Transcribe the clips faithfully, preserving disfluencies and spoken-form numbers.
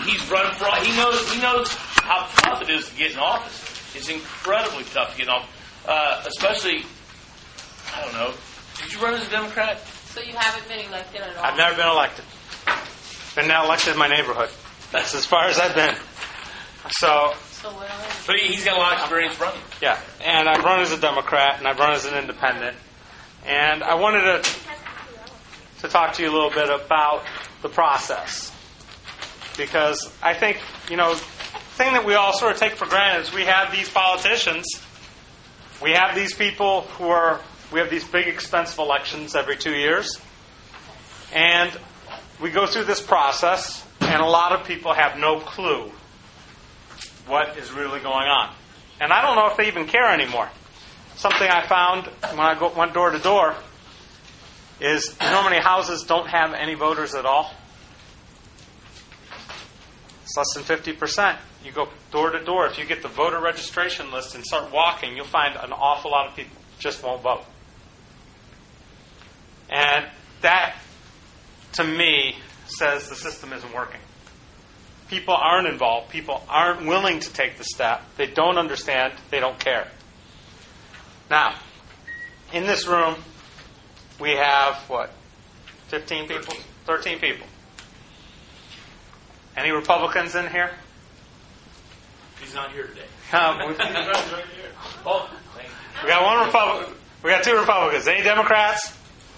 he's run for. He knows. He knows how tough it is to get in office. It's incredibly tough to get in office, uh, especially. I don't know. Did you run as a Democrat? So you haven't been elected at all? I've never been elected. Been now elected in my neighborhood. That's as far as I've been. So. So what else? But he's got a lot of experience running. Yeah, and I've run as a Democrat, and I've run as an independent. And I wanted to to talk to you a little bit about the process. Because I think, you know, the thing that we all sort of take for granted is we have these politicians, we have these people who are, we have these big expensive elections every two years, and we go through this process, and a lot of people have no clue what is really going on. And I don't know if they even care anymore. Something I found when I go, went door to door is, you know how many houses don't have any voters at all? It's less than fifty percent. You go door to door. If you get the voter registration list and start walking, you'll find an awful lot of people just won't vote. And that, to me, says the system isn't working. People aren't involved. People aren't willing to take the step. They don't understand. They don't care. Now, in this room, we have, what, fifteen people? thirteen people. Any Republicans in here? He's not here today. Um, we, Oh, thank you. we got one Republican. We got two Republicans. Any Democrats?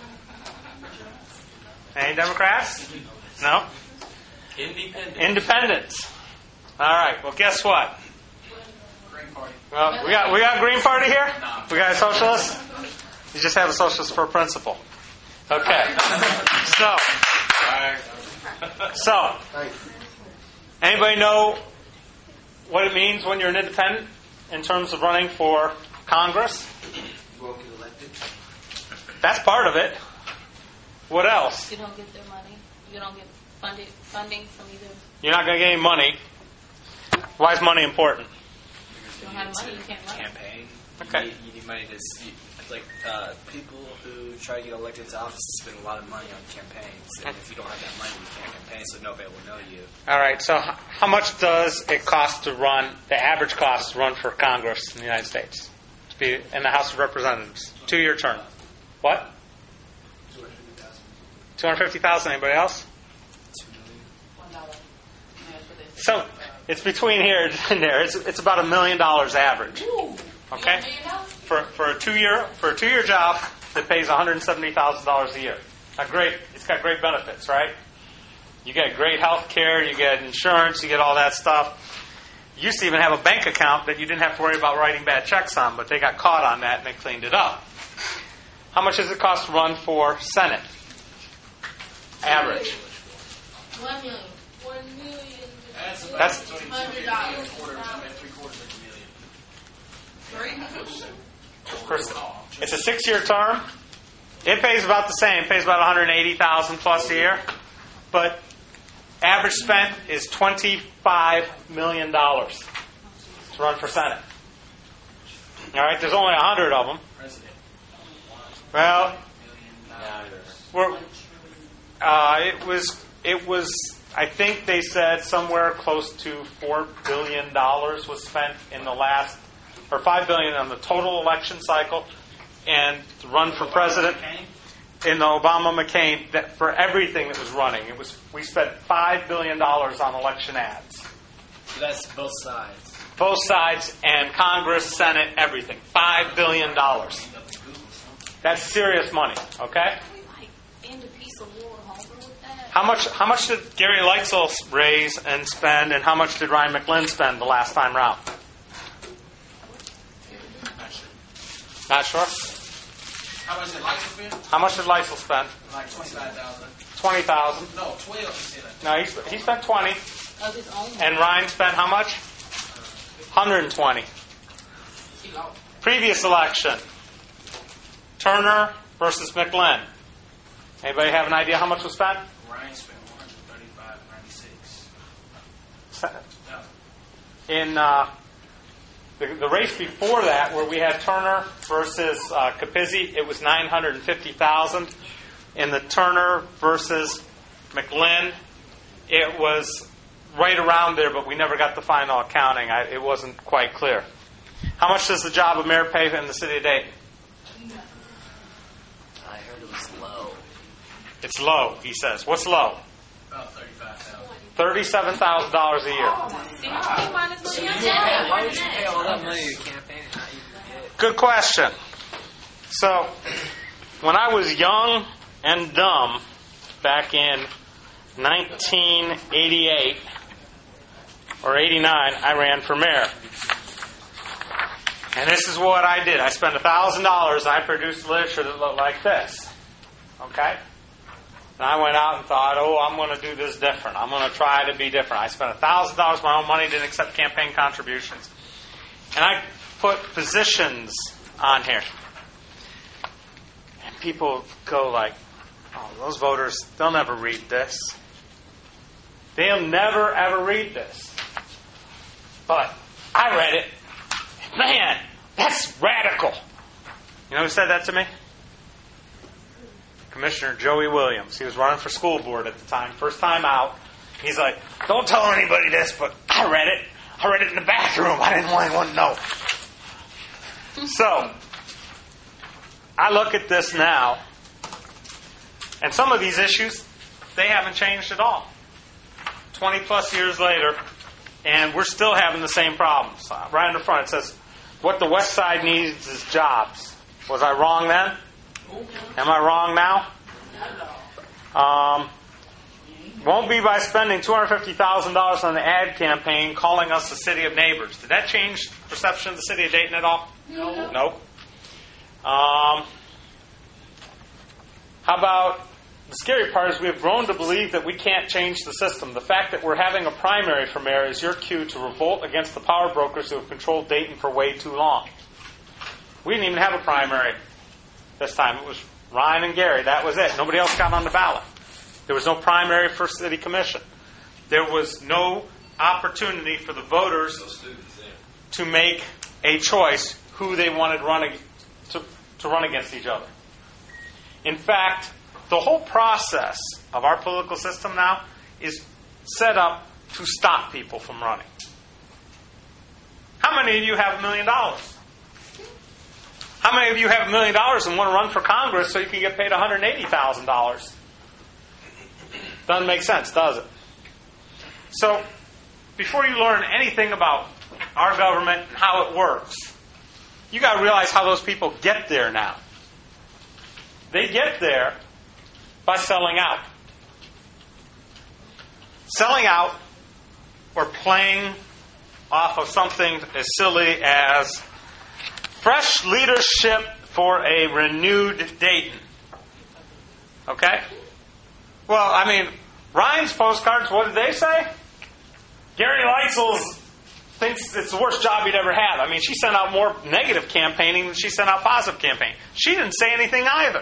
Any Democrats? No? Independent. Independents. All right. Well, guess what? Green Party. Well, we got we got a Green Party here. We got a socialist. You just have a socialist for principle. Okay. So, so, anybody know what it means when you're an independent in terms of running for Congress? You won't get elected. That's part of it. What else? You don't get their money. You don't get funded funding from either. You're not going to get any money. Why is money important? You don't have money. You can't run. Campaign. Okay. You need, you need money to see. Like uh, people who try to get elected to office spend a lot of money on campaigns, and if you don't have that money, you can't campaign, so nobody will know you. All right. So, h- how much does it cost to run? The average cost to run for Congress in the United States, to be in the House of Representatives, two-year term. What? Two hundred fifty thousand. Anybody else? Two million. One dollar. So it's between here and there. It's it's about a million dollars average. Okay. For for a two year for a two year job that pays one hundred seventy thousand dollars a year. A great. It's got great benefits, right? You get great health care. You get insurance. You get all that stuff. You used to even have a bank account that you didn't have to worry about writing bad checks on, but they got caught on that and they cleaned it up. How much does it cost to run for Senate? Average. One million. One million. That's Hundred dollars. Three quarters of a million. First, it's a six-year term. It pays about the same. It pays about one hundred eighty thousand dollars plus a year. But average spent is twenty-five million dollars to run for Senate. All right, there's only one hundred of them. Well, we're, uh, it was it was. I think they said somewhere close to four billion dollars was spent in the last, or five billion dollars on the total election cycle, and to run for president in the Obama-McCain, that for everything that was running, it was we spent five billion dollars on election ads. So that's both sides. Both sides and Congress, Senate, everything. Five billion dollars. That's serious money. Okay. End a piece of war, Homer, with that. How much? How much did Gary Lightsell raise and spend, and how much did Ryan McGlynn spend the last time round? Not sure. How much did Lightsell spend? How much did Lightsell spend? Like twenty-five thousand. Twenty thousand. No, twelve. He said. No, he, sp- he spent twenty, Of his own. and Ryan spent how much? One hundred and twenty. He lost. Previous election, Turner versus McGlynn. Anybody have an idea how much was spent? Ryan spent one hundred thirty-five ninety-six. In uh, the, the race before that, where we had Turner versus uh, Capizzi, it was nine hundred fifty thousand. In the Turner versus McGlynn, it was right around there, but we never got the final accounting. I, it wasn't quite clear. How much does the job of mayor pay in the city of Dayton? I heard it was low. It's low, he says. What's low? About thirty-five thousand. thirty-seven thousand dollars a year. See what you minus money on Yeah, that? why would you pay all that money to your campaign and not even get? Good question. So, when I was young and dumb back in nineteen eighty-eight or eighty-nine, I ran for mayor. And this is what I did. I spent one thousand dollars and I produced literature that looked like this. Okay? And I went out and thought, oh, I'm going to do this different. I'm going to try to be different. I spent one thousand dollars of my own money, didn't accept campaign contributions. And I put positions on here. And people go like, oh, those voters, they'll never read this. They'll never, ever read this. But I read it. Man, that's radical. You know who said that to me? Commissioner Joey Williams. He was running for school board at the time, first time out. He's like, don't tell anybody this, but I read it. I read it in the bathroom. I didn't want anyone to know. So, I look at this now, and some of these issues, they haven't changed at all. twenty plus years later, and we're still having the same problems. Uh, right in the front it says, what the West Side needs is jobs. Was I wrong then? Am I wrong now? Um, won't be by spending two hundred fifty thousand dollars on the ad campaign calling us the city of neighbors. Did that change perception of the city of Dayton at all? No. No. Um, how about, the scary part is we have grown to believe that we can't change the system. The fact that we're having a primary for mayor is your cue to revolt against the power brokers who have controlled Dayton for way too long. We didn't even have a primary this time. It was Ryan and Gary. That was it. Nobody else got on the ballot. There was no primary for city commission. There was no opportunity for the voters to make a choice who they wanted run to, to run against each other. In fact, the whole process of our political system now is set up to stop people from running. How many of you have a million dollars? How many of you have a million dollars and want to run for Congress so you can get paid one hundred eighty thousand dollars? Doesn't make sense, does it? So, before you learn anything about our government and how it works, you got to realize how those people get there now. They get there by selling out. Selling out or playing off of something as silly as fresh leadership for a renewed Dayton. Okay? Well, I mean, Ryan's postcards, what did they say? Gary Leitzel thinks it's the worst job he'd ever had. I mean, she sent out more negative campaigning than she sent out positive campaigning. She didn't say anything either.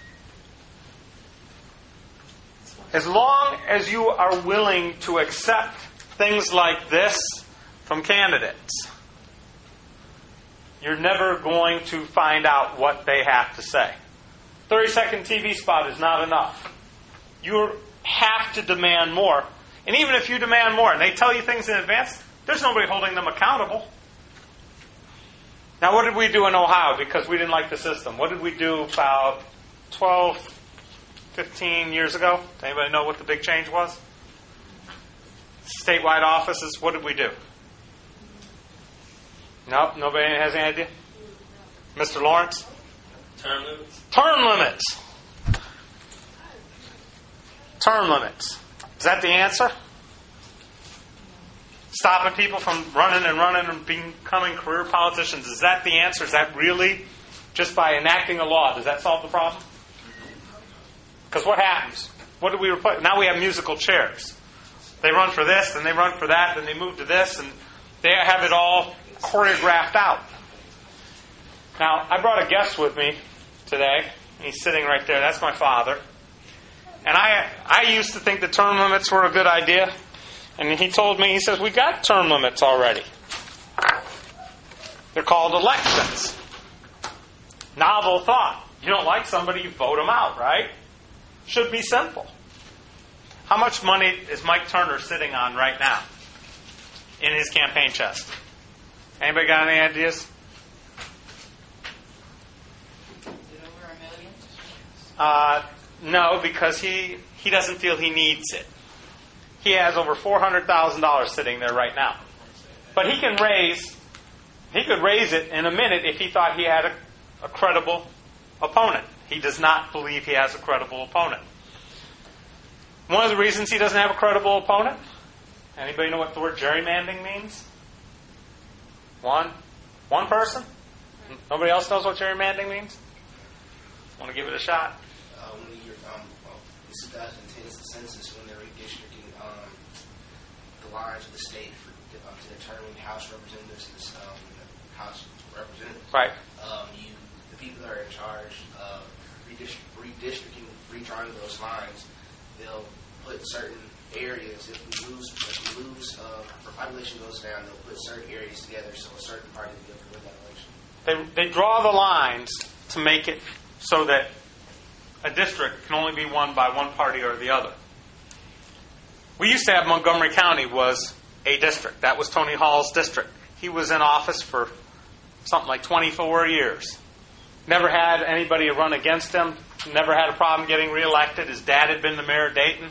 As long as you are willing to accept things like this from candidates, you're never going to find out what they have to say. thirty second T V spot is not enough. You have to demand more. And even if you demand more and they tell you things in advance, there's nobody holding them accountable. Now, what did we do in Ohio because we didn't like the system? What did we do about twelve, fifteen years ago? Does anybody know what the big change was? Statewide offices, what did we do? Nope, nobody has any idea? Mister Lawrence? Term limits. Term limits. Term limits. Is that the answer? Stopping people from running and running and becoming career politicians. Is that the answer? Is that really just by enacting a law? Does that solve the problem? Because what happens? What do we replace? Now we have musical chairs. They run for this, then they run for that, then they move to this, and they have it all choreographed out. Now, I brought a guest with me today. He's sitting right there. That's my father. And I I used to think the term limits were a good idea. And he told me, he says, we got term limits already. They're called elections. Novel thought. You don't like somebody, you vote them out, right? Should be simple. How much money is Mike Turner sitting on right now in his campaign chest? Anybody got any ideas? Is it over a million? Uh, no, because he, he doesn't feel he needs it. He has over four hundred thousand dollars sitting there right now. But he can raise, he could raise it in a minute if he thought he had a, a credible opponent. He does not believe he has a credible opponent. One of the reasons he doesn't have a credible opponent, anybody know what the word gerrymandering means? One? One person? Nobody else knows what gerrymandering means? Want to give it a shot? Uh, when the year, um, well, the twenty ten census, when they're redistricting um, the lines of the state for, uh, to determine House representatives, um, House representatives. Right. Um, you, the people that are in charge of redist- redistricting, redrawing those lines, they'll put certain areas. If we lose, if we lose, uh, if our population goes down, they'll put certain areas together so a certain party will be able to win that election. They, they draw the lines to make it so that a district can only be won by one party or the other. We used to have Montgomery County was a district. That was Tony Hall's district. He was in office for something like twenty-four years. Never had anybody run against him. Never had a problem getting reelected. His dad had been the mayor of Dayton.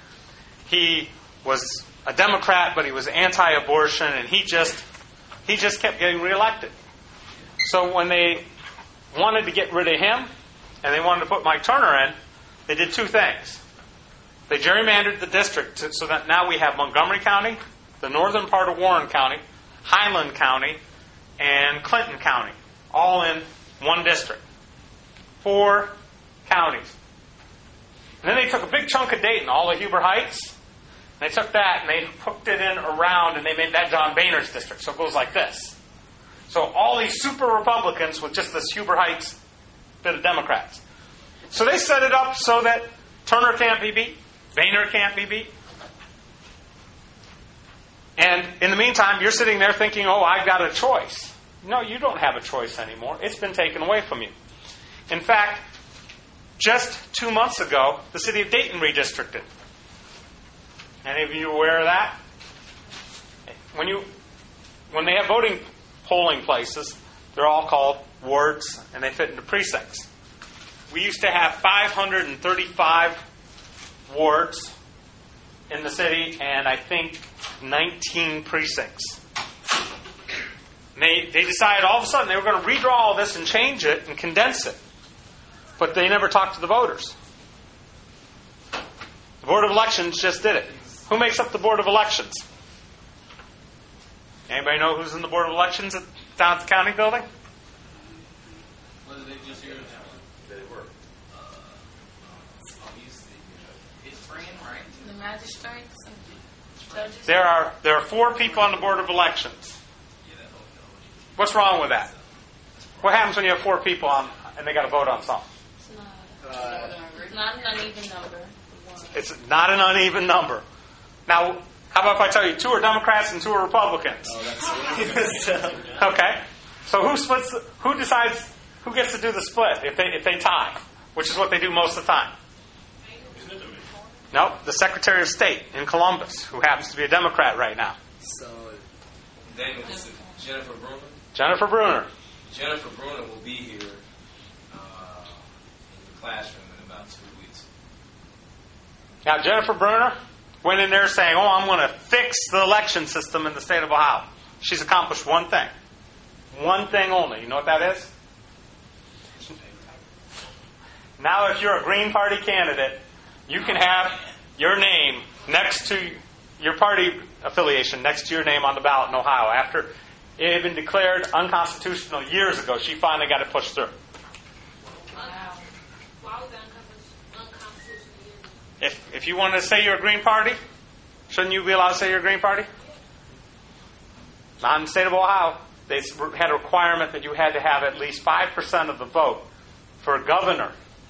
He was a Democrat, but he was anti-abortion, and he just he just kept getting reelected. So when they wanted to get rid of him, and they wanted to put Mike Turner in, they did two things. They gerrymandered the district so that now we have Montgomery County, the northern part of Warren County, Highland County, and Clinton County, all in one district. Four counties. And then they took a big chunk of Dayton, all of Huber Heights, and they took that and they hooked it in around and they made that John Boehner's district. So it goes like this. So all these super Republicans with just this Huber Heights bit of Democrats. So they set it up so that Turner can't be beat, Boehner can't be beat. And in the meantime, you're sitting there thinking, oh, I've got a choice. No, you don't have a choice anymore. It's been taken away from you. In fact, just two months ago, the city of Dayton redistricted. Any of you aware of that? When you, when they have voting polling places, they're all called wards, and they fit into precincts. We used to have five hundred thirty-five wards in the city, and I think nineteen precincts. And they, they decided all of a sudden they were going to redraw all this and change it and condense it. But they never talked to the voters. The Board of Elections just did it. Who makes up the Board of Elections? Anybody know who's in the Board of Elections at down at the county building? What did they just hear? They were. It's free and right. The magistrates and judges? There are there are four people on the Board of Elections. What's wrong with that? What happens when you have four people on and they got to vote on something? It's not, Uh, it's not an uneven number. One. It's not an uneven number. Now, how about if I tell you two are Democrats and two are Republicans? Oh, that's Okay. So who splits? The, who decides? Who gets to do the split if they if they tie? Which is what they do most of the time. No, the Secretary of State in Columbus, who happens to be a Democrat right now, so. Then it's Jennifer Bruner. Jennifer Bruner. Jennifer Bruner will be here uh, in the classroom in about two weeks. Now, Jennifer Bruner went in there saying, "Oh, I'm going to fix the election system in the state of Ohio." She's accomplished one thing, one thing only. You know what that is? Now, if you're a Green Party candidate, you can have your name next to your party affiliation, next to your name on the ballot in Ohio. After it had been declared unconstitutional years ago, she finally got it pushed through. Wow. Why was that unconstitutional? If if you want to say you're a Green Party, shouldn't you be allowed to say you're a Green Party? Not in the state of Ohio. They had a requirement that you had to have at least five percent of the vote for a governor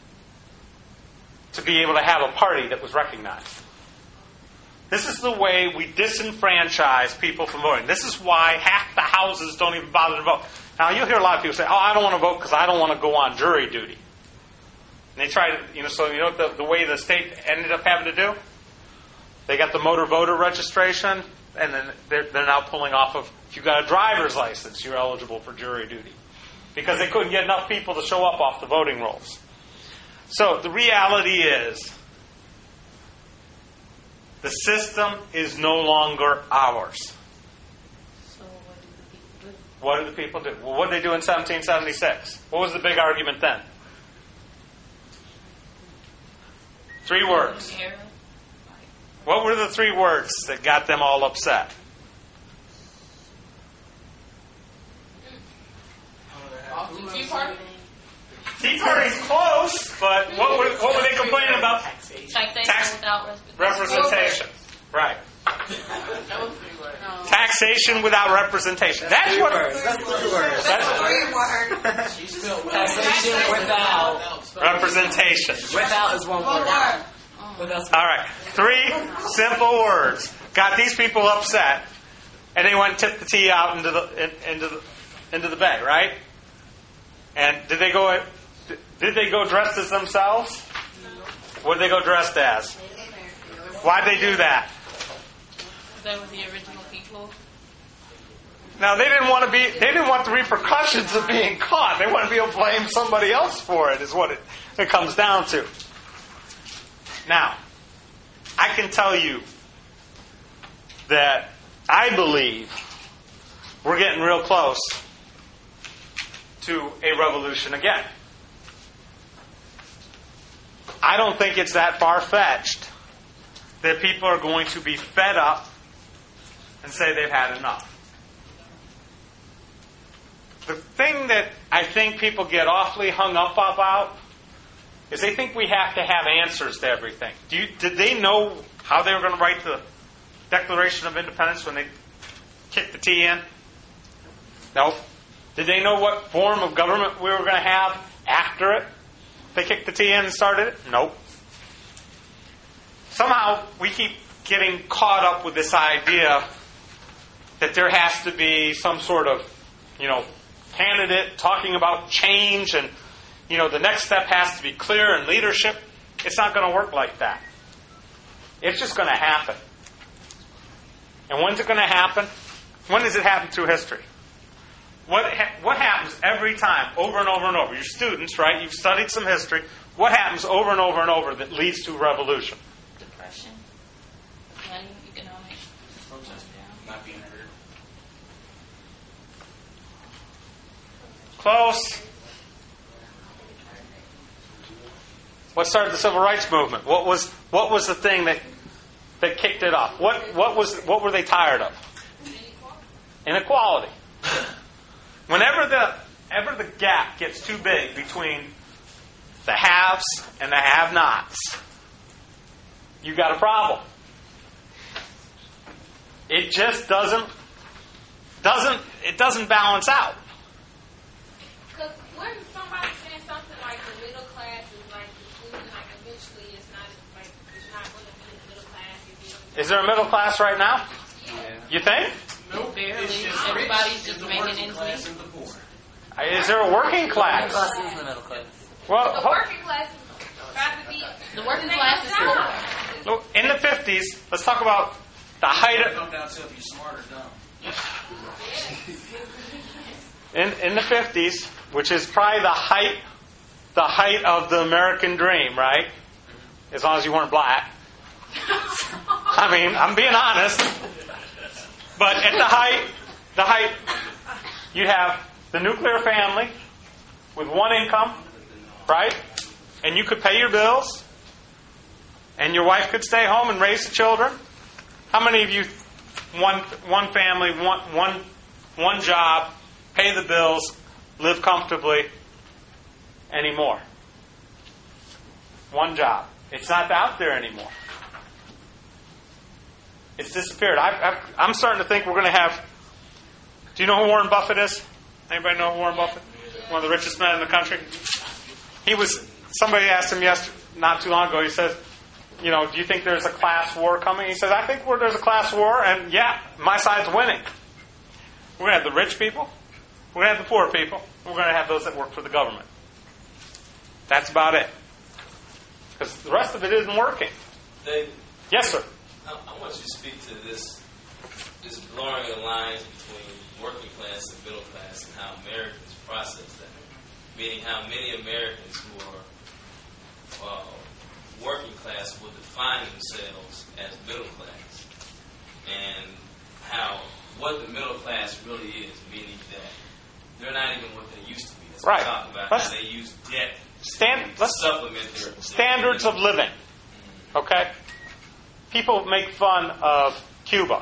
to be able to have a party that was recognized. This is the way we disenfranchise people from voting. This is why half the houses don't even bother to vote. Now, you'll hear a lot of people say, oh, I don't want to vote because I don't want to go on jury duty. And they try to, you know, so you know what the, the way the state ended up having to do? They got the motor voter registration, and then they're, they're now pulling off of, if you've got a driver's license, you're eligible for jury duty. Because they couldn't get enough people to show up off the voting rolls. So the reality is, the system is no longer ours. So what do the people do? What do the people do? Well, what did they do in seventeen seventy-six? What was the big argument then? Three words. Error? What were the three words that got them all upset? The Tea Party? Tea Party's close, but what were, what were they complaining about? Taxation Tax- without representation. Representation. Right. Taxation without representation. That's what. That's three words. That's Taxation without. representation. Without is one word. Without. All right. Three simple words got these people upset, and they went and tipped the tea out into the in, into the into the bay, right? And did they go? Did they go dressed as themselves? What did they go dressed as? Why'd they do that? That was the original people. Now they didn't want to be. They didn't want the repercussions of being caught. They want to be able to blame somebody else for it. Is what it, it comes down to. Now, I can tell you that I believe we're getting real close to a revolution again. I don't think it's that far-fetched that people are going to be fed up and say they've had enough. The thing that I think people get awfully hung up about is they think we have to have answers to everything. Do you, did they know how they were going to write the Declaration of Independence when they kicked the tea in? No. Did they know what form of government we were going to have after it? They kicked the tea in and started it? Nope. Somehow we keep getting caught up with this idea that there has to be some sort of, you know, candidate talking about change and, you know, the next step has to be clear in leadership. It's not going to work like that. It's just going to happen. And when's it going to happen? When does it happen through history? What ha- what happens every time, over and over and over? You're students, right? You've studied some history. What happens over and over and over that leads to revolution? Depression. Money, economic. Not being heard. Close. What started the civil rights movement? What was what was the thing that that kicked it off? What what was what were they tired of? Inequality. Whenever the ever the gap gets too big between the haves and the have-nots, you got a problem. It just doesn't doesn't it doesn't balance out. Because when somebody saying something like the middle class is like including, like eventually it's not like it's not going to be the middle class. If you Is there a middle class right now? yeah. You think? Barely. Everybody's just making ends meet. Is there a working class? Class is the middle class. Well, The ho- working class is about to be The working class is poor. look, in the fifties, let's talk about the height of Come down to if you're smart or dumb. in in the fifties, which is probably the height the height of the American dream, right? As long as you weren't black. I mean, I'm being honest. But at the height, the height, you have the nuclear family with one income, right? And you could pay your bills, and your wife could stay home and raise the children. How many of you, one one family, one one one job, pay the bills, live comfortably anymore? One job. It's not out there anymore. It's disappeared. I've, I've, I'm starting to think we're going to have... Do you know who Warren Buffett is? Anybody know who Warren Buffett? One of the richest men in the country. He was... Somebody asked him yesterday, not too long ago, he says, you know, do you think there's a class war coming? He says, I think we're, there's a class war, and yeah, my side's winning. We're going to have the rich people. We're going to have the poor people. We're going to have those that work for the government. That's about it. Because the rest of it isn't working. They, Yes, sir. I, I want you to speak to this, this blurring of lines between working class and middle class and how Americans process that. Meaning how many Americans who are uh, working class will define themselves as middle class. And how, what the middle class really is, meaning that they're not even what they used to be. That's what Right. we talk about Let's- how they use debt Stand, to let's, supplement their standards of living. Okay? People make fun of Cuba.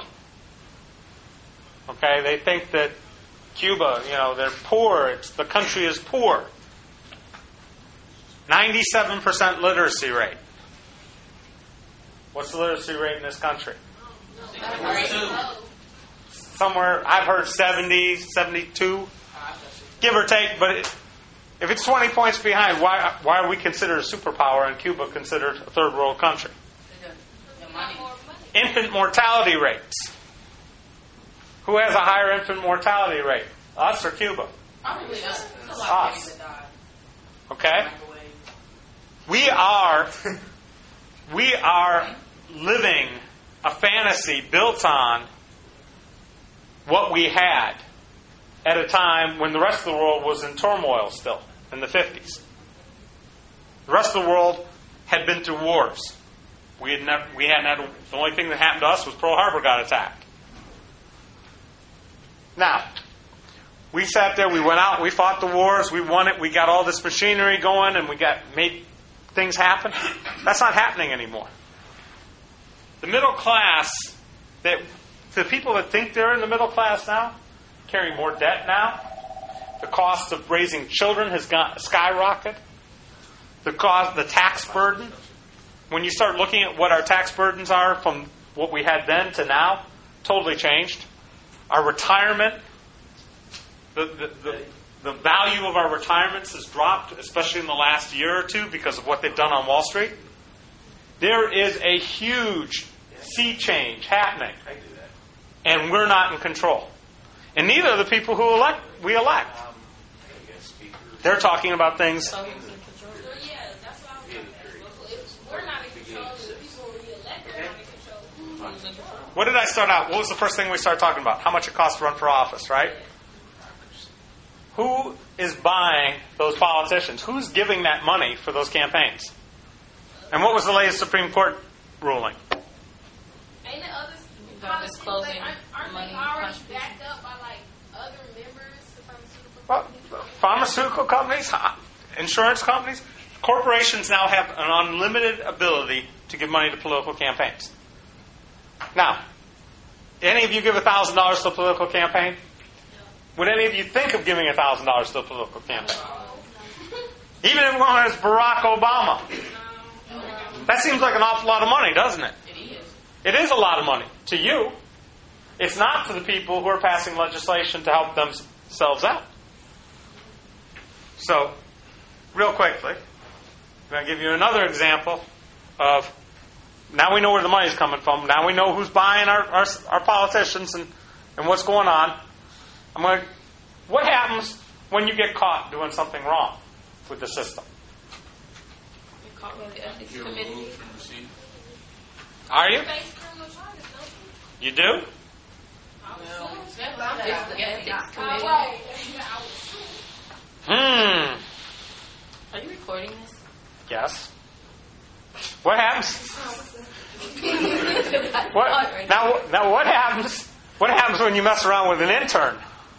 Okay? They think that Cuba, you know, they're poor. It's, the country is poor. ninety-seven percent literacy rate. What's the literacy rate in this country? Somewhere, I've heard seventy, seventy-two, give or take. But it, if it's twenty points behind, why why are we considered a superpower and Cuba considered a third world country? Infant mortality rates. Who has a higher infant mortality rate? Us or Cuba? Us. Okay? We are we are living a fantasy built on what we had at a time when the rest of the world was in turmoil still, in the fifties. The rest of the world had been through wars. We had never, we hadn't had, the only thing that happened to us was Pearl Harbor got attacked. Now, we sat there, we went out, we fought the wars, we won it, we got all this machinery going, and we got made things happen. That's not happening anymore. The middle class, that the people that think they're in the middle class now, carry more debt now. The cost of raising children has gone skyrocketed. The cost, the tax burden. When you start looking at what our tax burdens are from what we had then to now, totally changed. Our retirement, the, the, the, the value of our retirements has dropped, especially in the last year or two because of what they've done on Wall Street. There is a huge sea change happening. And we're not in control. And neither are the people who elect we elect. They're talking about things. So, yeah, that's what I was going to ask. If we're not in control, the people we elect are not in control. What did I start out? What was the first thing we started talking about? How much it costs to run for office, right? Who is buying those politicians? Who's giving that money for those campaigns? And what was the latest Supreme Court ruling? Ain't the others About policies, disclosing like, aren't, aren't money they already contributions. backed up by like other members, the pharmaceutical Well, companies? pharmaceutical companies, huh, insurance companies, corporations now have an unlimited ability to give money to political campaigns. Now, any of you give one thousand dollars to a political campaign? Would any of you think of giving one thousand dollars to a political campaign? Even if one is Barack Obama. That seems like an awful lot of money, doesn't it? It is. It is a lot of money to you. It's not to the people who are passing legislation to help themselves out. So, real quickly, I'm going to give you another example of, now we know where the money's coming from. Now we know who's buying our, our, our politicians and, and what's going on. I'm going to, what happens when you get caught doing something wrong with the system? You're caught with the ethics committee. Are you? Face criminal charges, don't you? You do? It's the ethics Oh, committee. right. I would assume. Hmm. Are you recording this? Yes. What happens? What, now, now, what happens? What happens when you mess around with an intern?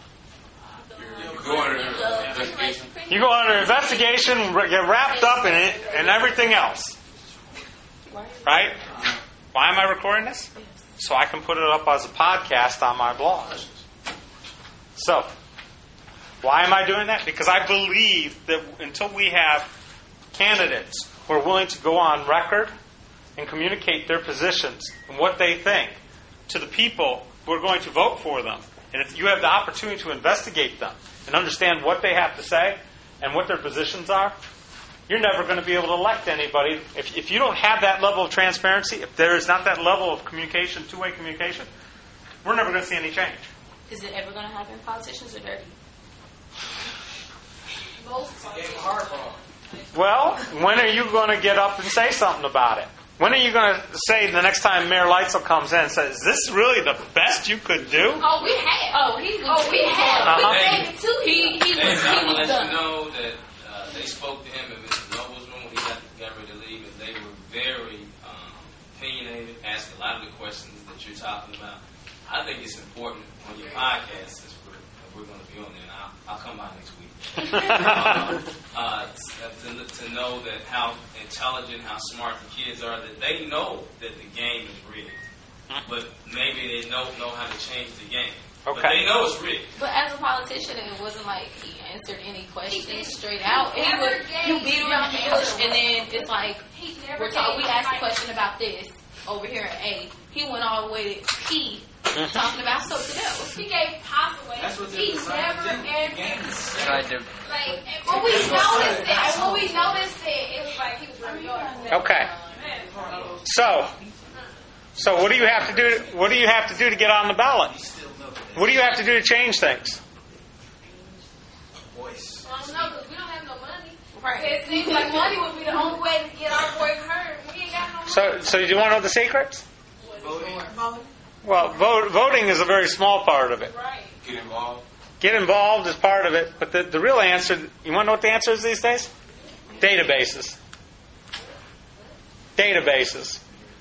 Go under investigation. You go under investigation, get wrapped up in it, and everything else. Right? Why am I recording this? So I can put it up as a podcast on my blog. So, why am I doing that? Because I believe that until we have candidates who are willing to go on record and communicate their positions and what they think to the people who are going to vote for them, and if you have the opportunity to investigate them and understand what they have to say and what their positions are, you're never going to be able to elect anybody. If, if you don't have that level of transparency, if there is not that level of communication, two-way communication, we're never going to see any change. Is it ever going to happen? Politicians are dirty. Most Game hard for them. Well, when are you going to get up and say something about it? When are you going to say the next time Mayor Lightsell comes in and says, is this really the best you could do? Oh, we have. Oh, he was. Oh, we have. Uh-huh. We gave it to He you. he Hey, was I he want to was let done. you know that uh, they spoke to him in Mister Noble's room when he got, got ready to leave, and they were very um, opinionated, asked a lot of the questions that you're talking about. I think it's important on your podcast, since we're, we're going to be on there, and I'll, I'll come by next week. um, uh, to, to know that how intelligent, how smart the kids are, that they know that the game is rigged, but maybe they don't know how to change the game. But Okay. they know it's rigged. But as a politician, it wasn't like he answered any questions didn't. straight out. He Never would gave you beat around the you bush, an and then it's like He never we're talking. We gave asked a like- question about this over here at A. He went all the way to P, talking about something else. He gave possible. That's what He they're designed never to do. The game answered. is Tried to. Like, and when we noticed it, and when we noticed it, it was like he was really young. Okay. So, so what do you have to do? What do you have to do to get on the ballot? What do you have to do to change things? Voice. I don't know, because we don't have no money. Right. It seems like money would be the only way to get our voice heard. We ain't got no money. So, so do you want to know the secrets? Voting. Well, vote, voting is a very small part of it. Right. Get involved. Get involved is part of it, but the, the real answer, you want to know what the answer is these days? Databases. Databases.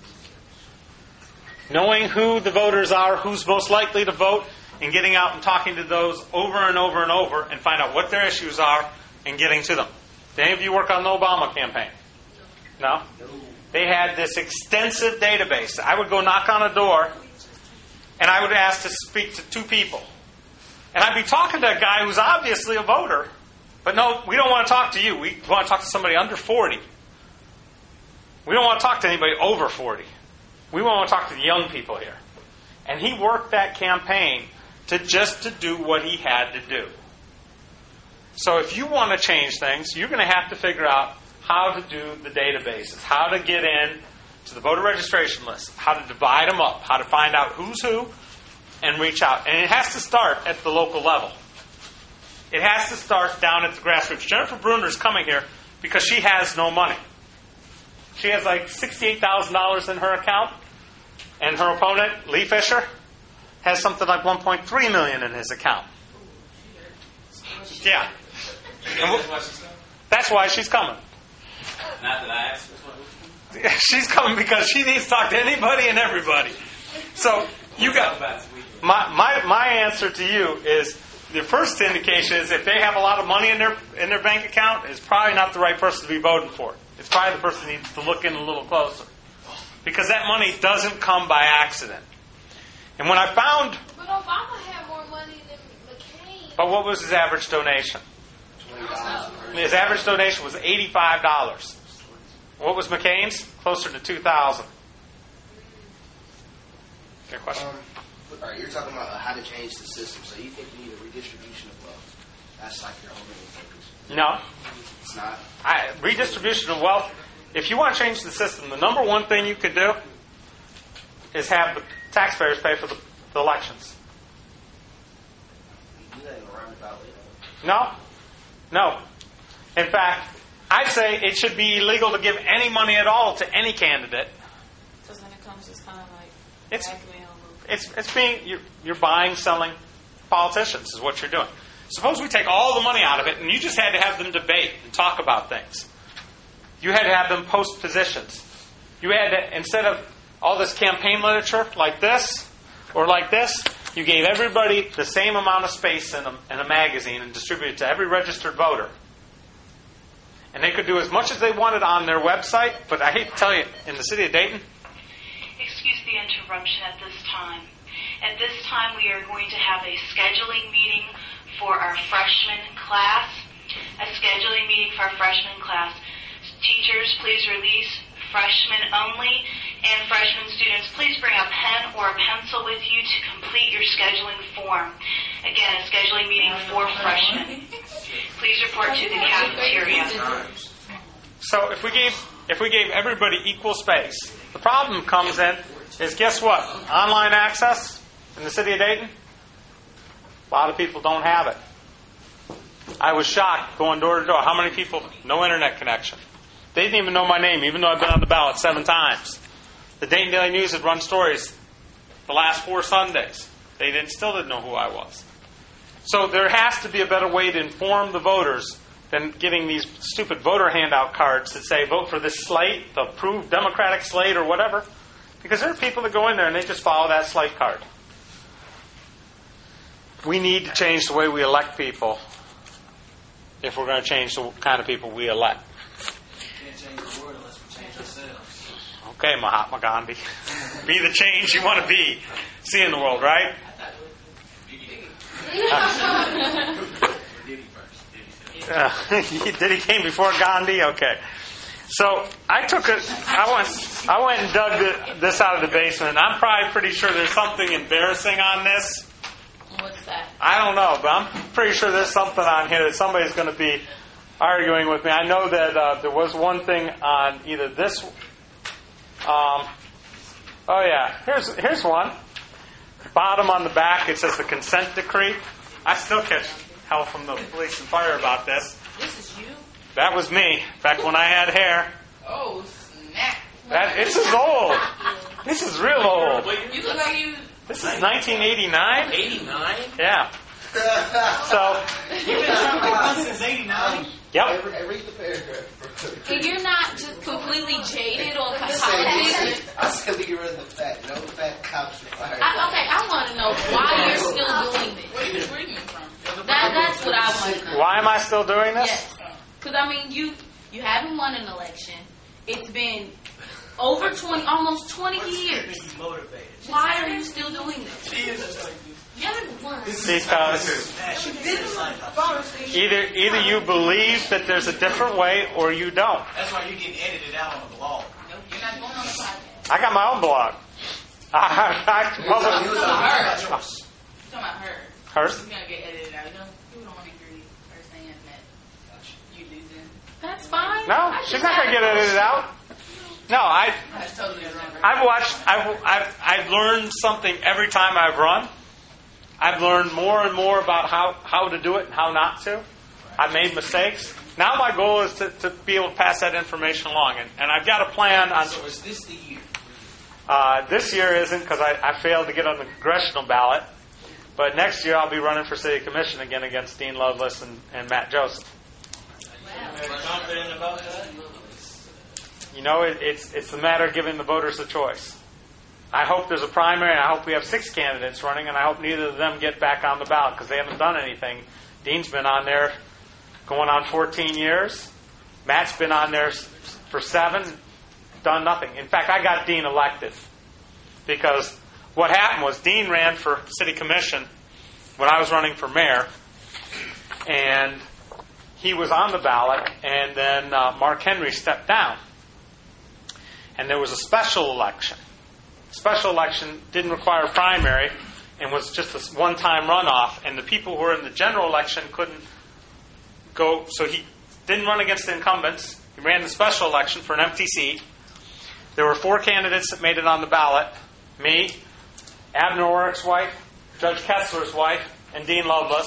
Knowing who the voters are, who's most likely to vote, and getting out and talking to those over and over and over and find out what their issues are and getting to them. Did any of you work on the Obama campaign? No? They had this extensive database. I would go knock on a door, and I would ask to speak to two people. And I'd be talking to a guy who's obviously a voter, but no, we don't want to talk to you. We want to talk to somebody under forty. We don't want to talk to anybody over forty. We want to talk to the young people here. And he worked that campaign to just to do what he had to do. So if you want to change things, you're going to have to figure out how to do the databases, how to get in to the voter registration list, how to divide them up, how to find out who's who, and reach out. And it has to start at the local level. It has to start down at the grassroots. Jennifer Bruner is coming here because she has no money. She has like sixty-eight thousand dollars in her account, and her opponent, Lee Fisher, has something like one point three million dollars in his account. Yeah. You know that's why she's coming? That's why she's coming. Not that I asked her. She's coming because she needs to talk to anybody and everybody. So you got my my my answer to you is the first indication is if they have a lot of money in their in their bank account, it's probably not the right person to be voting for. It's probably the person who needs to look in a little closer, because that money doesn't come by accident. And when I found, But Obama had more money than McCain. but what was his average donation? twenty dollars. His average donation was eighty-five dollars. What was McCain's? Closer to two thousand. Your question? Um, all right, you're talking about uh, how to change the system. So you think you need a redistribution of wealth? That's like your whole main focus. No. It's not. I, redistribution of wealth. If you want to change the system, the number one thing you could do is have the taxpayers pay for the, the elections. You do that in a roundabout way. No, no. In fact, I'd say it should be illegal to give any money at all to any candidate. Because then it comes just kind of like It's blackmail. it's it's being you're, you're buying, selling politicians is what you're doing. Suppose we take all the money out of it, and you just had to have them debate and talk about things. You had to have them post positions. You had to, instead of all this campaign literature like this or like this, you gave everybody the same amount of space in a, in a magazine and distributed it to every registered voter. And they could do as much as they wanted on their website, but I hate to tell you, in the city of Dayton, Excuse the interruption at this time. At this time, we are going to have a scheduling meeting for our freshman class. A scheduling meeting for our freshman class. Teachers, please release freshmen only. And freshman students, please bring a pen or a pencil with you to complete your scheduling form. Again, a scheduling meeting for freshmen. Please report to the cafeteria. so if we gave if we gave everybody equal space, the problem comes in is guess what? Online access in the city of Dayton, a lot of people don't have it. I was shocked going door to door. How many people? No internet connection. They didn't even know my name, even though I've been on the ballot seven times. The Dayton Daily News had run stories the last four Sundays. They didn't, still didn't know who I was. So there has to be a better way to inform the voters than getting these stupid voter handout cards that say, vote for this slate, the approved Democratic slate or whatever. Because there are people that go in there and they just follow that slate card. We need to change the way we elect people if we're going to change the kind of people we elect. We can't change the world unless we change ourselves. Okay, Mahatma Gandhi. Be the change you want to be. See in the world, right? Uh, did he came before Gandhi? Okay. So I took it. I went. I went and dug the, this out of the basement. I'm probably pretty sure there's something embarrassing on this. What's that? I don't know, but I'm pretty sure there's something on here that somebody's going to be arguing with me. I know that uh, there was one thing on either this. Um, oh yeah, here's here's one. Bottom on the back, it says the consent decree. I still catch hell from the police and fire about this. This is you? That was me back when I had hair. Oh, snap. That this is old. This is real old. You look like you... This is nineteen eighty-nine. eighty-nine? Yeah. So. You've been trying to make one since eighty-nine? Yep. I read the paragraph. And you're not just completely jaded on I politics. said we get rid of the fat. No fat cops are fired. I, okay, I want to know why you're still doing this. Where are you reading from? That, that's what I want to know. Why am I still doing this? Yes. Because, I mean, you you haven't won an election. It's been over twenty, almost twenty years. Why are you still doing this? You haven't won. Because either either you believe that there's a different way or you don't. That's why you're getting edited out on the blog. No, you're not going on the podcast. I got my own blog. I, I You're publish talking about her. You're talking about her. hers. She's going to get edited out. You know, people don't want to hear her saying that you losing. That's fine. No, I she's just not going to had- get edited out. No, I. I totally remember. I've watched. I've, I've I've learned something every time I've run. I've learned more and more about how, how to do it and how not to. I've made mistakes. Now my goal is to, to be able to pass that information along, and, and I've got a plan on. So is this the year? Uh, this year isn't because I, I failed to get on the congressional ballot, but next year I'll be running for city commission again against Dean Loveless and, and Matt Joseph. Are you confident about that? You know, it, it's it's the matter of giving the voters a choice. I hope there's a primary, and I hope we have six candidates running, and I hope neither of them get back on the ballot because they haven't done anything. Dean's been on there going on fourteen years. Matt's been on there for seven, done nothing. In fact, I got Dean elected because what happened was Dean ran for city commission when I was running for mayor, and he was on the ballot, and then uh, Mark Henry stepped down. And there was a special election. Special election didn't require a primary and was just a one-time runoff. And the people who were in the general election couldn't go. So he didn't run against the incumbents. He ran the special election for an empty seat. There were four candidates that made it on the ballot. Me, Abner Orick's wife, Judge Kessler's wife, and Dean Loveless.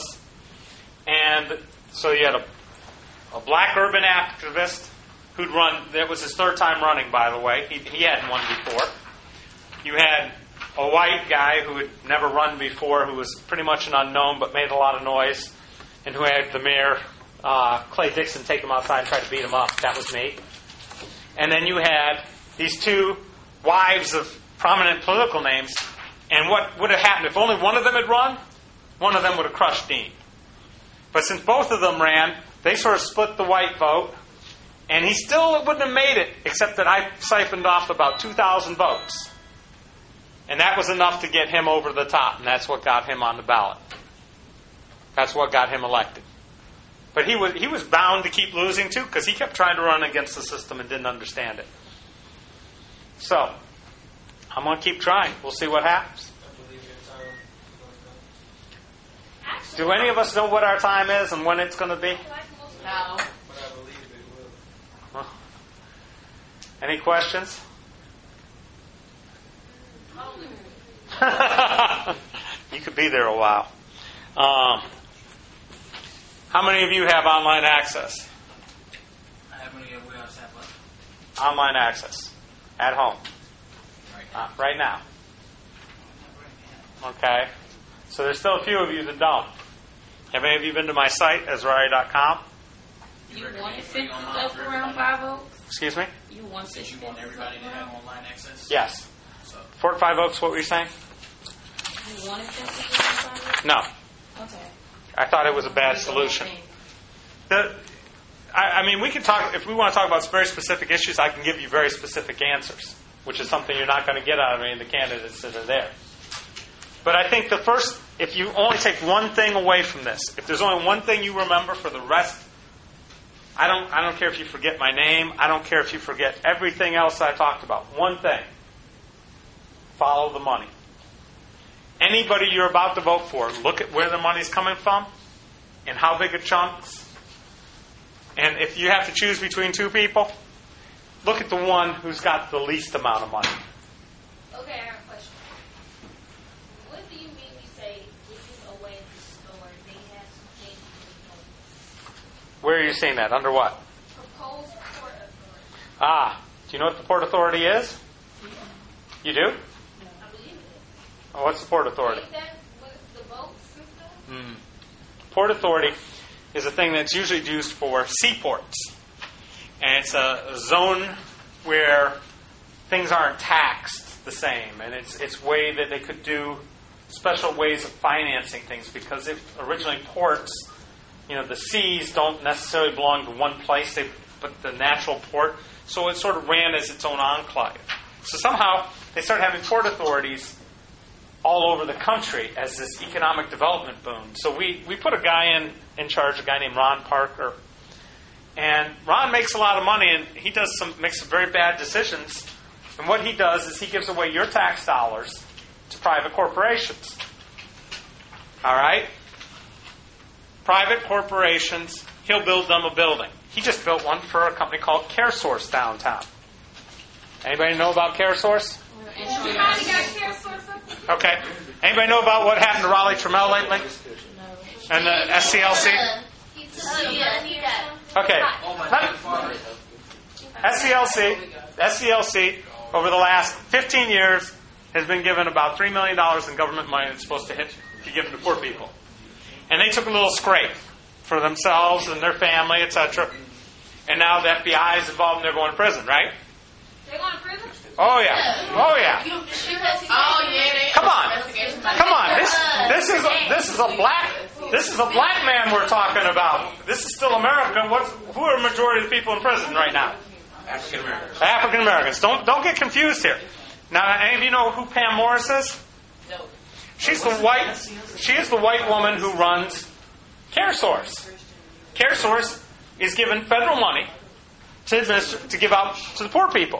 And so you had a, a black urban activist who'd run. That was his third time running, by the way. He, he hadn't won before. You had a white guy who had never run before, who was pretty much an unknown but made a lot of noise, and who had the mayor, uh, Clay Dixon, take him outside and try to beat him up. That was me. And then you had these two wives of prominent political names. And what would have happened if only one of them had run? One of them would have crushed Dean. But since both of them ran, they sort of split the white vote. And he still wouldn't have made it, except that I siphoned off about two thousand votes. And that was enough to get him over the top, and that's what got him on the ballot. That's what got him elected. But he was he was bound to keep losing, too, because he kept trying to run against the system and didn't understand it. So, I'm going to keep trying. We'll see what happens. Do any of us know what our time is and when it's going to be? No. Any questions? You could be there a while. Um, how many of you have online access? How many of we else have left? online access at home? Uh, right now. Okay. So there's still a few of you that don't. Have any of you been to my site, Azrari dot com? You want to fix up around Five Oaks? Excuse me? You want to You want everybody to have online access? Yes. Fort Five Oaks, what were you saying? You want to fix it around Five Oaks? No. Okay. I thought it was a bad solution. The, I, I mean, we can talk, if we want to talk about very specific issues, I can give you very specific answers, which is something you're not going to get out of any of the candidates that are there. But I think the first, if you only take one thing away from this, if there's only one thing you remember for the rest, I don't, I don't care if you forget my name, I don't care if you forget everything else I talked about. One thing. Follow the money. Anybody you're about to vote for, look at where the money's coming from and how big a chunks. And if you have to choose between two people, look at the one who's got the least amount of money. Okay, I have a question. What do you mean you say this is a way to store? They have some things to know. Where are you seeing that? Under what? Proposed port authority. Ah, do you know what the Port Authority is? You do? I believe it. Oh, what's the Port Authority? Ain't that what the boat system? Hmm. Port Authority is a thing that's usually used for seaports. And it's a zone where things aren't taxed the same. And it's it's way that they could do special ways of financing things, because if originally ports, you know, the seas don't necessarily belong to one place, they, but the natural port. So it sort of ran as its own enclave. So somehow they started having port authorities all over the country as this economic development boom. So we, we put a guy in, in charge, a guy named Ron Parker. And Ron makes a lot of money, and he does some makes some very bad decisions. And what he does is he gives away your tax dollars to private corporations. All right? Private corporations, he'll build them a building. He just built one for a company called CareSource downtown. Anybody know about CareSource? Okay. Anybody know about what happened to Raleigh Trammell lately? And the S C L C? Okay. S C L C, S C L C, over the last fifteen years, has been given about three million dollars in government money that's supposed to hit, be given to poor people. And they took a little scrape for themselves and their family, et cetera. And now the F B I is involved and they're going to prison, right? They're going to prison? Oh, yeah. Oh, yeah. Oh, yeah. They, Come on. Come on. This, this, is a, this, is a black, this is a black man we're talking about. This is still America. What, who are the majority of the people in prison right now? African Americans. African Americans. Don't, don't get confused here. Now, any of you know who Pam Morris is? No. She's the white, she is the white woman who runs CareSource. CareSource is given federal money to administer, to give out to the poor people.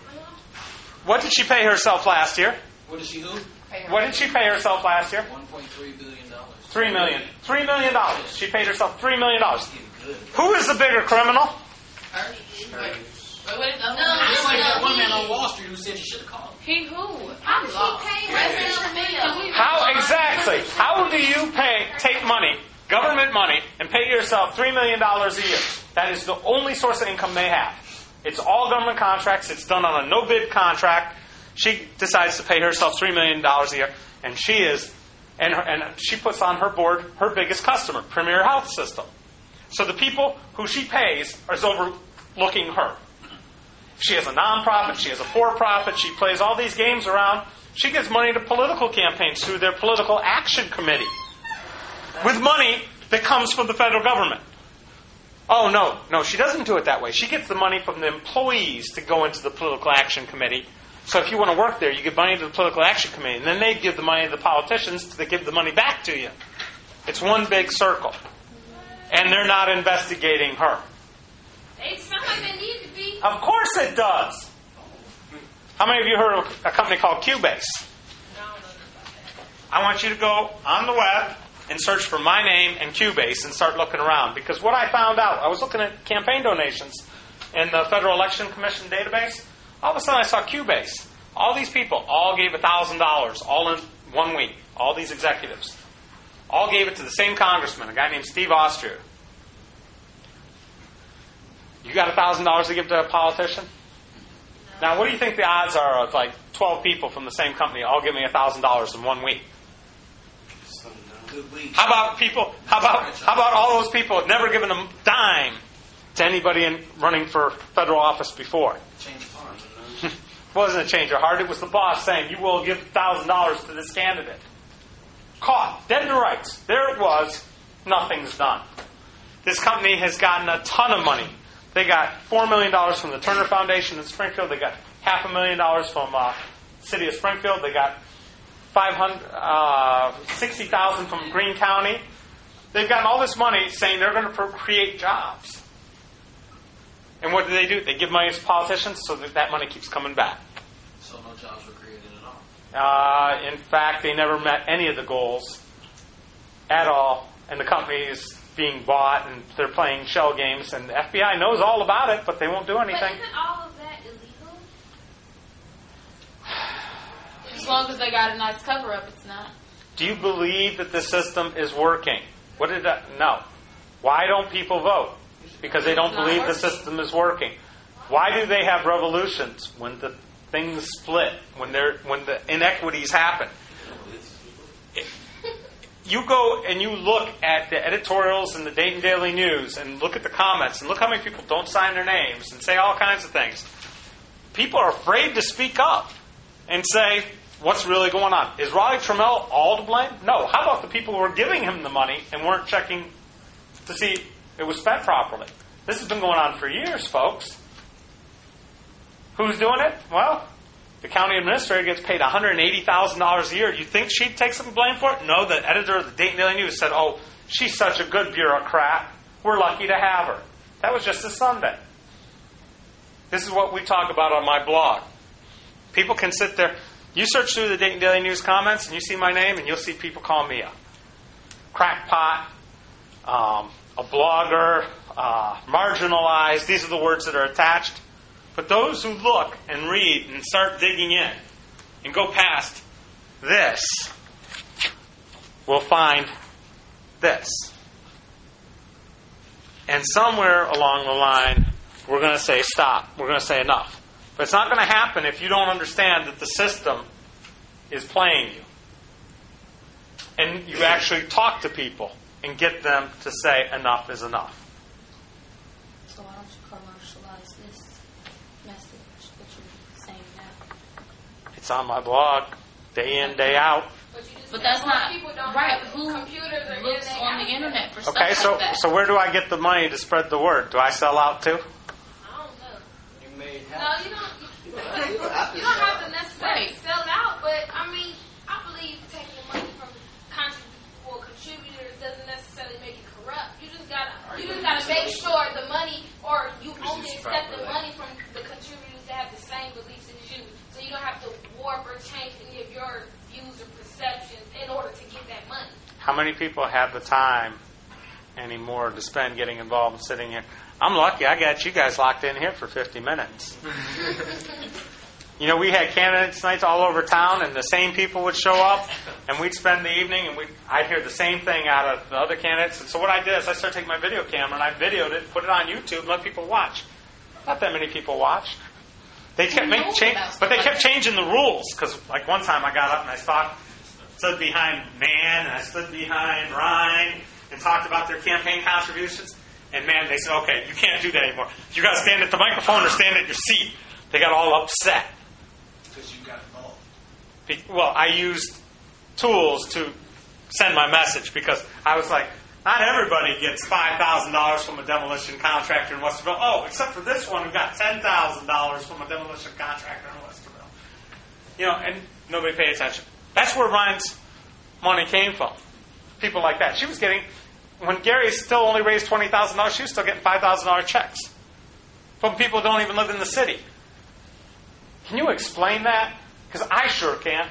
What did she pay herself last year? What did she who? What did she pay herself last year? One point three billion dollars. Three million. Three million dollars. She paid herself three million dollars. Who is the bigger criminal? Her. Wait, wait, no, no, no, like that one man on Wall Street who said you should have called. He who? How does she pay herself? How exactly? How do you pay, take money, government money, and pay yourself three million dollars a year? That is the only source of income they have. It's all government contracts. It's done on a no-bid contract. She decides to pay herself three million dollars a year, and she is, and, her, and she puts on her board her biggest customer, Premier Health System. So the people who she pays are overlooking her. She has a nonprofit. She has a for-profit. She plays all these games around. She gives money to political campaigns through their political action committee with money that comes from the federal government. Oh, no. No, she doesn't do it that way. She gets the money from the employees to go into the political action committee. So if you want to work there, you give money to the political action committee. And then they give the money to the politicians to give the money back to you. It's one big circle. And they're not investigating her. They sound like they need to be. Of course it does. How many of you heard of a company called Cubase? I want you to go on the web and search for my name and Cubase and start looking around. Because what I found out, I was looking at campaign donations in the Federal Election Commission database. All of a sudden I saw Cubase. All these people all gave one thousand dollars all in one week. All these executives. All gave it to the same congressman, a guy named Steve Austria. You got one thousand dollars to give to a politician? Now, what do you think the odds are of like twelve people from the same company all giving me one thousand dollars in one week? How about people? How about how about all those people who have never given a dime to anybody in running for federal office before? Change of heart. It wasn't a change of heart. It was the boss saying, "You will give one thousand dollars to this candidate." Caught. Dead to rights. There it was. Nothing's done. This company has gotten a ton of money. They got four million dollars from the Turner Foundation in Springfield. They got half a million dollars from uh, the city of Springfield. They got five hundred, uh, sixty thousand dollars from Greene County. They've gotten all this money saying they're going to create jobs. And what do they do? They give money to politicians so that that money keeps coming back. So no jobs were created at all. Uh, in fact, they never met any of the goals at all. And the company is being bought, and they're playing shell games. And the F B I knows all about it, but they won't do anything. But isn't all of that illegal? As long as they got a nice cover-up, it's not. Do you believe that the system is working? What did that? No. Why don't people vote? Because they don't believe the system is working. Why do they have revolutions when the things split, when they're when the inequities happen? You go and you look at the editorials in the Dayton Daily News and look at the comments and look how many people don't sign their names and say all kinds of things. People are afraid to speak up and say what's really going on. Is Raleigh Trammell all to blame? No. How about the people who were giving him the money and weren't checking to see it was spent properly? This has been going on for years, folks. Who's doing it? Well, the county administrator gets paid one hundred eighty thousand dollars a year. You think she'd take some blame for it? No, the editor of the Dayton Daily News said, oh, she's such a good bureaucrat. We're lucky to have her. That was just a Sunday. This is what we talk about on my blog. People can sit there. You search through the Dayton Daily News comments and you see my name and you'll see people call me a crackpot, um, a blogger, uh, marginalized. These are the words that are attached. But those who look and read and start digging in and go past this will find this. And somewhere along the line, we're going to say stop. We're going to say enough. But it's not going to happen if you don't understand that the system is playing you. And you actually talk to people and get them to say enough is enough. So why don't you commercialize this message that you're saying now? It's on my blog, day in, day out. But, you just But that's not people don't right. have Who computers or looks internet on the access. internet for stuff Okay, so like that? so where do I get the money to spread the word? Do I sell out too? I don't know. You may No, have. you don't. You, you don't have to necessarily Right. sell it out, but I mean, I believe taking the money from contrib- or contributors doesn't necessarily make it corrupt. You just gotta, you just gotta make sure the money, or you only accept the money from the contributors that have the same beliefs as you, so you don't have to warp or change any of your views or perceptions in order to get that money. How many people have the time anymore to spend getting involved and sitting here? I'm lucky. I got you guys locked in here for fifty minutes. You know, we had candidates nights all over town, and the same people would show up, and we'd spend the evening, and we'd, I'd hear the same thing out of the other candidates. And so what I did is I started taking my video camera, and I videoed it, put it on YouTube, and let people watch. Not that many people watched. They kept Who make, knows change, about but they stuff kept like changing the rules. Because, like, one time I got up and I stopped, stood behind Man, and I stood behind Ryan, and talked about their campaign contributions. And, man, they said, okay, you can't do that anymore. You got to stand at the microphone or stand at your seat. They got all upset. Because you got involved. Be- Well, I used tools to send my message because I was like, not everybody gets five thousand dollars from a demolition contractor in Westerville. Oh, except for this one who got ten thousand dollars from a demolition contractor in Westerville. You know, and nobody paid attention. That's where Ryan's money came from. People like that. She was getting, when Gary still only raised twenty thousand dollars, she was still getting five thousand dollars checks from people who don't even live in the city. Can you explain that? Because I sure can't.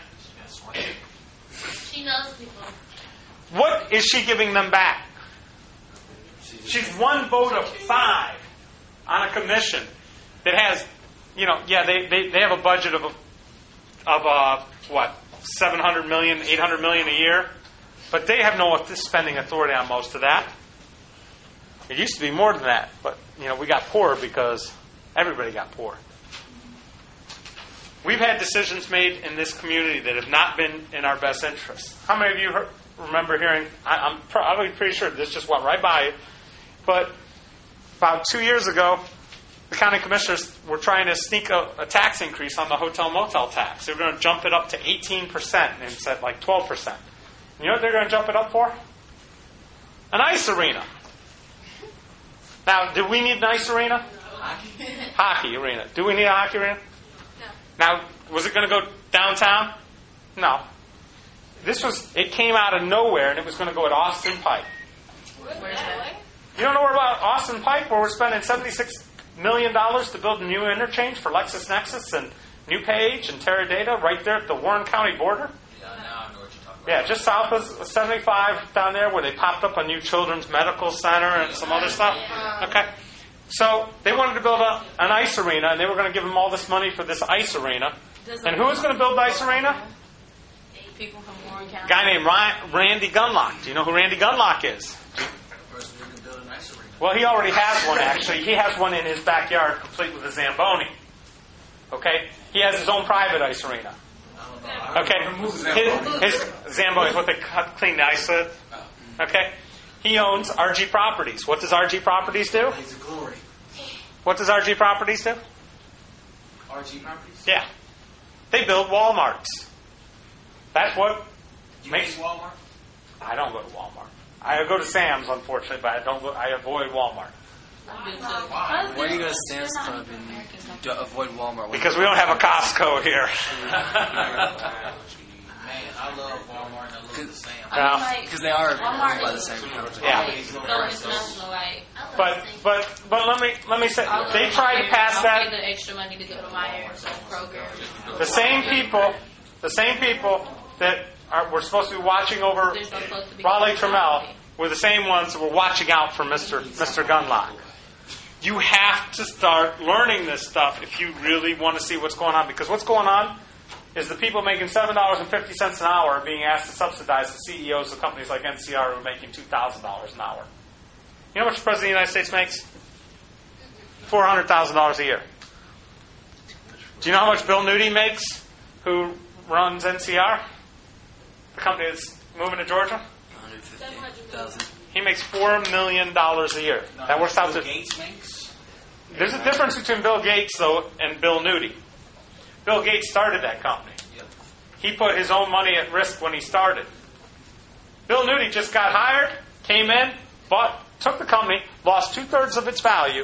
She knows people. What is she giving them back? She's one vote of five on a commission that has, you know, yeah, they, they, they have a budget of, of uh, what, seven hundred million, eight hundred million a year? But they have no spending authority on most of that. It used to be more than that, but, you know, we got poorer because everybody got poor. we've had decisions made in this community that have not been in our best interest. How many of you heard, remember hearing, I, I'm probably pretty sure this just went right by you, but about two years ago, the county commissioners were trying to sneak a, a tax increase on the hotel motel tax. They were going to jump it up to eighteen percent and said like twelve percent. You know what they're going to jump it up for? An ice arena. Now, do we need an ice arena? Hockey. Hockey arena. Do we need a hockey arena? No. Now, was it going to go downtown? No. This was, it came out of nowhere and it was going to go at Austin Pike. Where's that? You don't know where about Austin Pike, where we're spending seventy-six million dollars to build a new interchange for LexisNexis and NewPage and Teradata right there at the Warren County border? Yeah, now I know what you're talking about. Yeah, just south of seventy-five down there where they popped up a new children's medical center and some other stuff. Okay. So they wanted to build a, an ice arena, and they were going to give them all this money for this ice arena. And who was going to build the ice arena? People from Warren County. A guy named Ryan, Randy Gunlock. Do you know who Randy Gunlock is? Well, he already has one, actually. He has one in his backyard, complete with a Zamboni. Okay? He has his own private ice arena. Okay? His, his Zamboni is what they cut, clean the ice with. Okay? He owns R G Properties. What does R G Properties do? Blaze of Glory. What does R G Properties do? R G Properties? Yeah. They build Walmarts. That's what You makes... hate Walmart? I don't go to Walmart. I go to Sam's, unfortunately, but I don't. Go, I avoid Walmart. Why? Where do you go to Sam's Club and do- avoid Walmart? Because we don't have a Costco here. Man, I love Walmart and I love the Sam. Yeah. Because they are Walmart owned by the is- same company. Yeah. So it's not like. But but but let me let me say they tried to pass I'll that. pay the extra money to go to my program. The same people, the same people that are were supposed to be watching over There's no supposed to be Raleigh Trammell were the same ones that were watching out for Mister Mister Gunlock. You have to start learning this stuff if you really want to see what's going on. Because what's going on is the people making seven dollars and fifty cents an hour are being asked to subsidize the C E Os of companies like N C R who are making two thousand dollars an hour. You know how much the President of the United States makes? four hundred thousand dollars a year. Do you know how much Bill Nudie makes, who runs N C R? The company that's moving to Georgia? one hundred fifty thousand. He makes four million dollars a year. That works out to... Bill Gates makes? There's a difference between Bill Gates, though, and Bill Nudie. Bill Gates started that company. Yep. He put his own money at risk when he started. Bill Nudie just got hired, came in, bought, took the company, lost two-thirds of its value,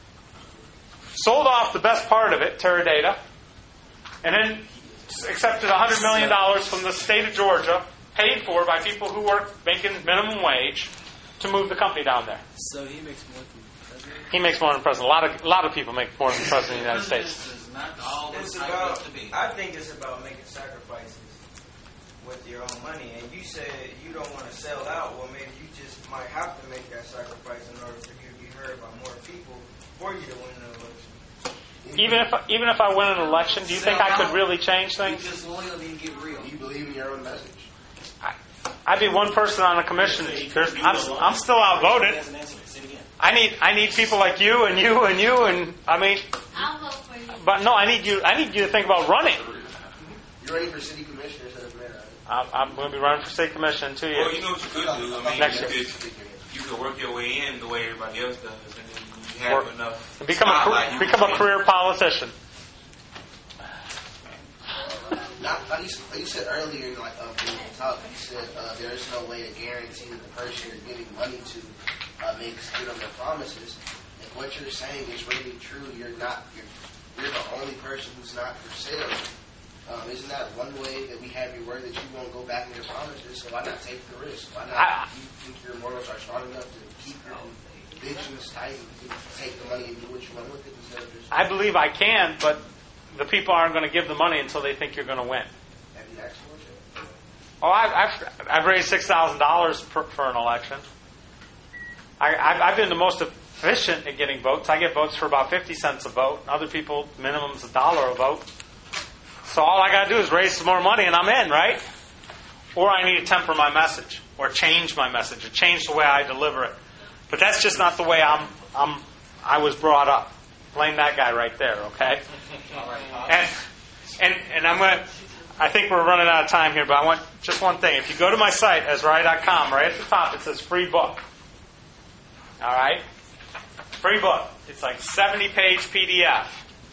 sold off the best part of it, Teradata, and then accepted one hundred million dollars from the state of Georgia, paid for by people who work making minimum wage, to move the company down there. So he makes more than the president? He makes more than the president. A lot of, a lot of people make more than the president of the United States. This is not all It's it's hyped about, up to be. I think it's about making sacrifices with your own money. And you said you don't want to sell out. Well, maybe you just might have to make that sacrifice in order for you to be heard by more people for you to win an election. Even if even if I win an election, do you think I could really change You things? just loyal and get real. Do you believe in your own message? I'd be one person on a commission. There's, I'm, I'm still outvoted. I need I need people like you and you and you and I mean, I'll vote for you. but no, I need you. I need you to think about running. You're running for city commissioner instead of mayor. I'm, I'm going to be running for state commission in two Well, years. you know what you could do. I mean, Next you year. could, you could work your way in the way everybody else does, and then you have Work. enough. And become a spotlight, career- you become can a career politician. Not, like you, like you said earlier, like uh, when you talk, you said uh, there is no way to guarantee that the person you're giving money to uh, makes good on their promises. If what you're saying is really true, you're not. You're, you're the only person who's not for sale. Um, isn't that one way that we have your word that you won't go back on your promises? So why not take the risk? Why not? I- Do you think your morals are strong enough to keep your convictions tight and take the money and do what you want with it instead of just? I believe I can, but the people aren't going to give the money until they think you're going to win. Have you asked for it? Oh, I've I've, I've raised six thousand dollars for an election. I, I've, I've been the most efficient at getting votes. I get votes for about fifty cents a vote. Other people, minimum's a dollar a vote. So all I got to do is raise some more money, and I'm in, right? Or I need to temper my message, or change my message, or change the way I deliver it. But that's just not the way I'm. I'm. I was brought up. Blame that guy right there, okay? And and, and I'm going to, I think we're running out of time here, but I want just one thing. If you go to my site, Ezra dot com, right at the top it says free book. All right? Free book. It's like seventy page P D F.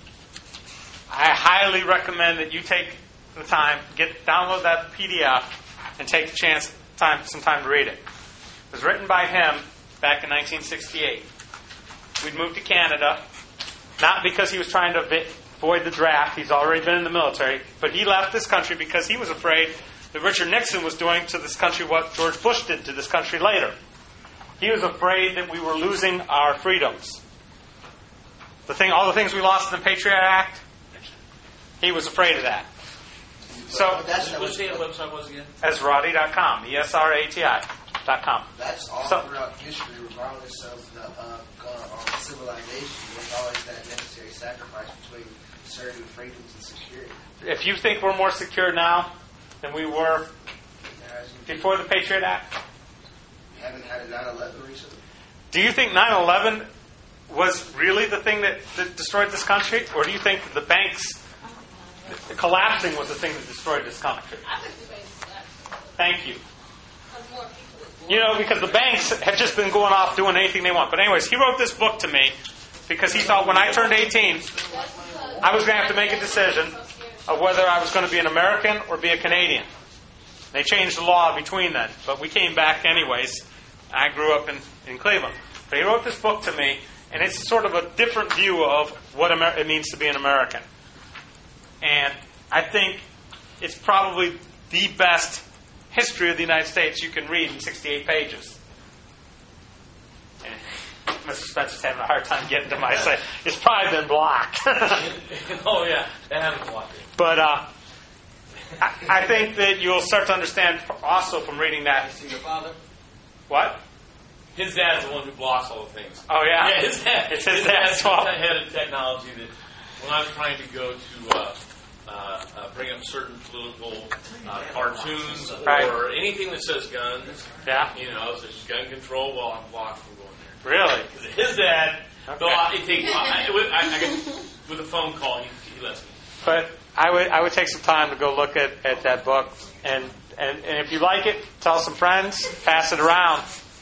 I highly recommend that you take the time, get download that P D F, and take the chance, time, some time to read it. It was written by him back in nineteen sixty-eight. We'd moved to Canada, not because he was trying to avoid the draft. He's already been in the military, but he left this country because he was afraid that Richard Nixon was doing to this country what George Bush did to this country later. He was afraid that we were losing our freedoms. The thing, all the things we lost in the Patriot Act, he was afraid of that. So, that's what the website was again? Esrati dot com, E S R A T I dot com. That's all so, throughout history, regardless of the uh, uh, civilization. There's always that necessary sacrifice between certain freedoms and security. If you think we're more secure now than we were before the Patriot Act, we haven't had a nine eleven recently. Do you think nine eleven was really the thing that, that destroyed this country, or do you think the banks the collapsing was the thing that destroyed this country? I think the banks collapsed. Thank you. Because more people. You know, because the banks have just been going off doing anything they want. But anyways, he wrote this book to me because he thought when I turned eighteen, I was going to have to make a decision of whether I was going to be an American or be a Canadian. They changed the law between then, but we came back anyways. I grew up in, in Cleveland. But he wrote this book to me, and it's sort of a different view of what Amer- it means to be an American. And I think it's probably the best history of the United States you can read in sixty-eight pages. And Mister Spencer's having a hard time getting to my site. It's probably been blocked. Oh, yeah. They haven't blocked it. But uh, I, I think that you'll start to understand also from reading that. See your father? What? His dad's the one who blocks all the things. Oh, yeah? Yeah, his dad. It's his, his dad's dad's fault. the head of technology that when I'm trying to go to uh, uh, uh, bring up certain political uh, cartoons right. or anything that says guns, yeah, you know, such as gun control, well, I'm blocked from going there. Really? His dad, okay. though I think, I, with, I, I get, with a phone call, he, he lets me. But I would I would take some time to go look at, at that book. And, and, and if you like it, tell some friends, pass it around.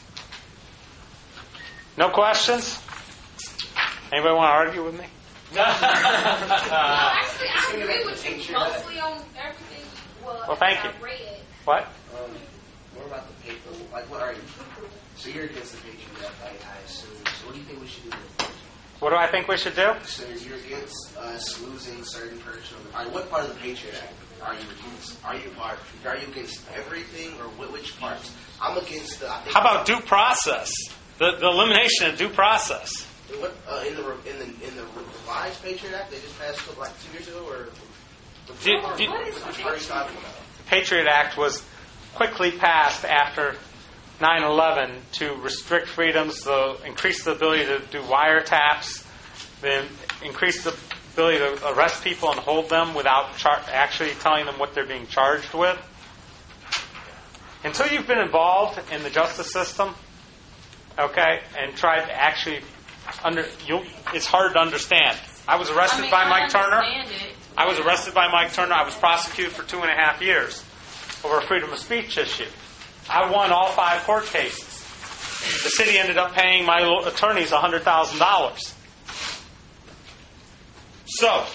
No questions? Anybody want to argue with me? No, actually, I agree with you mostly on everything. Well, well thank you. I read. What? Um, what about the paper? Like, what are you? So you're against the Patriot Act, I, I assume. So what do you think we should do with it? What do I think we should do? So you're against us losing certain personal. Right, what part of the Patriot Act are you against? Are you are, are you against everything, or which parts? I'm against the. I think How about due process? The, the elimination of due process. What uh, in the in the in the revised Patriot Act they just passed like two years ago, or Did, what, did, what is the Patriot Act? The Patriot Act was quickly passed after nine eleven to restrict freedoms, to increase the ability to do wiretaps, then increase the ability to arrest people and hold them without char- actually telling them what they're being charged with. Until you've been involved in the justice system, okay, and tried to actually under, you'll, it's hard to understand. I was arrested I mean, by I Mike Turner. It. I was arrested by Mike Turner. I was prosecuted for two and a half years over a freedom of speech issue. I won all five court cases. The city ended up paying my attorneys one hundred thousand dollars. So,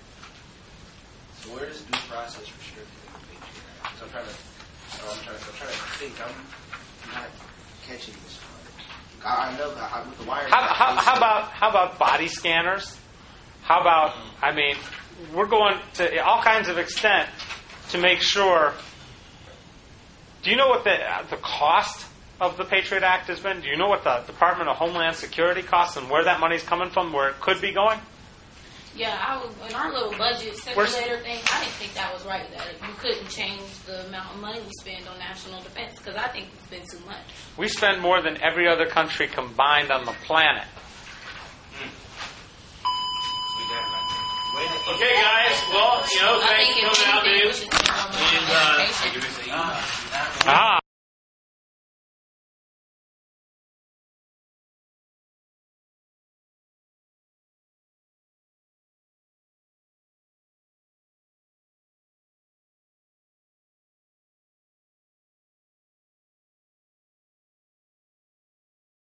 so where does due process restrict the Patriot Act? So I'm trying to, I'm trying to, I'm trying to think. I'm not catching this one. I know that with the wire. How, how, how about how about body scanners? How about, I mean, we're going to all kinds of extent to make sure. Do you know what the the cost of the Patriot Act has been? Do you know what the Department of Homeland Security costs and where that money's coming from, where it could be going? Yeah, I was, in our little budget simulator thing, I didn't think that was right, that you couldn't change the amount of money we spend on national defense, because I think it's been too much. We spend more than every other country combined on the planet. Okay, guys. Well, you know, thanks for coming out, dude. And, uh, Ah.